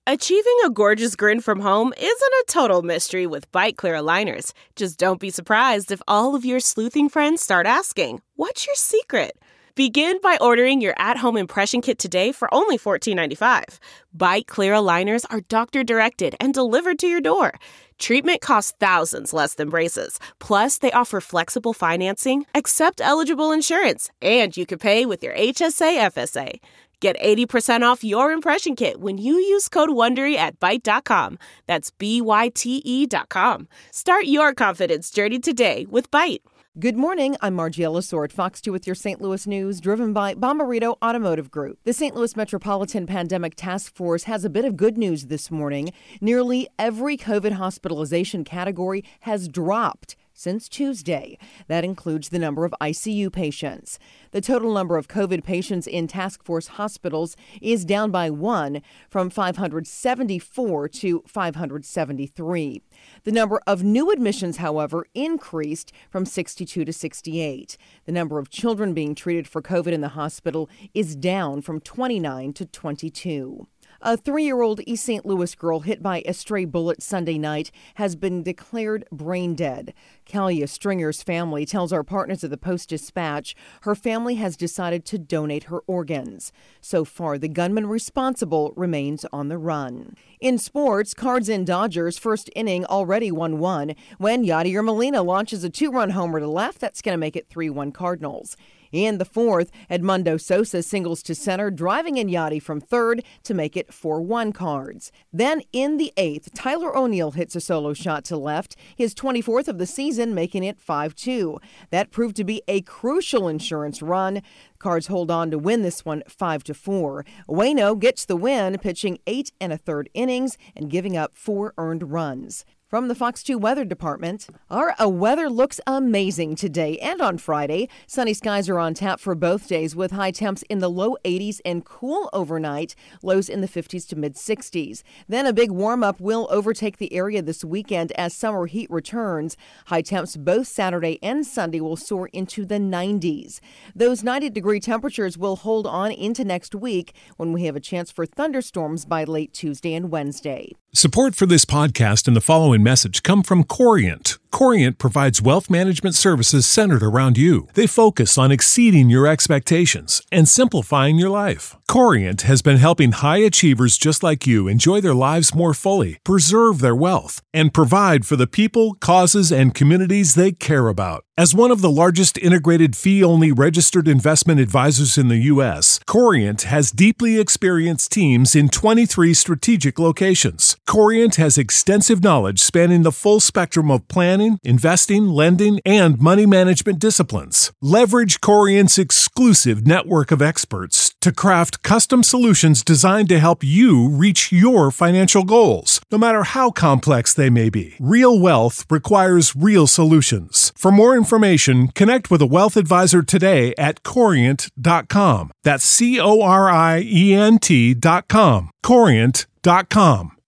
Achieving a gorgeous grin from home isn't a total mystery with Byte Clear aligners. Just don't be surprised if all of your sleuthing friends start asking, "What's your secret?" Begin by ordering your at-home impression kit today for only $14.95. Byte Clear aligners are doctor-directed and delivered to your door. Treatment costs thousands less than braces. Plus, they offer flexible financing, accept eligible insurance, and you can pay with your HSA FSA. Get 80% off your impression kit when you use code WONDERY at Byte.com. That's BYTE.com. Start your confidence journey today with Byte. Good morning, I'm Margiela Sword, Fox 2 with your St. Louis news, driven by Bommarito Automotive Group. The St. Louis Metropolitan Pandemic Task Force has a bit of good news this morning. Nearly every COVID hospitalization category has dropped since Tuesday. That includes the number of ICU patients. The total number of COVID patients in task force hospitals is down by 1 from 574 to 573. The number of new admissions, however, increased from 62 to 68. The number of children being treated for COVID in the hospital is down from 29 to 22. A 3-year-old East St. Louis girl hit by a stray bullet Sunday night has been declared brain dead. Kalia Stringer's family tells our partners at the Post-Dispatch her family has decided to donate her organs. So far, the gunman responsible remains on the run. In sports, Cards and Dodgers first inning already 1-1 when Yadier Molina launches a 2-run homer to left. That's going to make it 3-1 Cardinals. In the fourth, Edmundo Sosa singles to center, driving in Yadi from third to make it 4-1 Cards. Then in the eighth, Tyler O'Neill hits a solo shot to left, his 24th of the season, making it 5-2. That proved to be a crucial insurance run. Cards hold on to win this one 5-4. Waino gets the win, pitching 8 1/3 innings and giving up 4 earned runs. From the Fox 2 Weather Department, our weather looks amazing today and on Friday. Sunny skies are on tap for both days with high temps in the low 80s and cool overnight, lows in the 50s to mid-60s. Then a big warm-up will overtake the area this weekend as summer heat returns. High temps both Saturday and Sunday will soar into the 90s. Those 90-degree temperatures will hold on into next week when we have a chance for thunderstorms by late Tuesday and Wednesday. Support for this podcast and the following message come from Corient. Corient provides wealth management services centered around you. They focus on exceeding your expectations and simplifying your life. Corient has been helping high achievers just like you enjoy their lives more fully, preserve their wealth, and provide for the people, causes, and communities they care about. As one of the largest integrated fee-only registered investment advisors in the U.S., Corient has deeply experienced teams in 23 strategic locations. Corient has extensive knowledge spanning the full spectrum of planning, investing, lending, and money management disciplines. Leverage Corient's exclusive network of experts to craft custom solutions designed to help you reach your financial goals, no matter how complex they may be. Real wealth requires real solutions. For more information, connect with a wealth advisor today at Corient.com. That's Corient.com. Corient.com.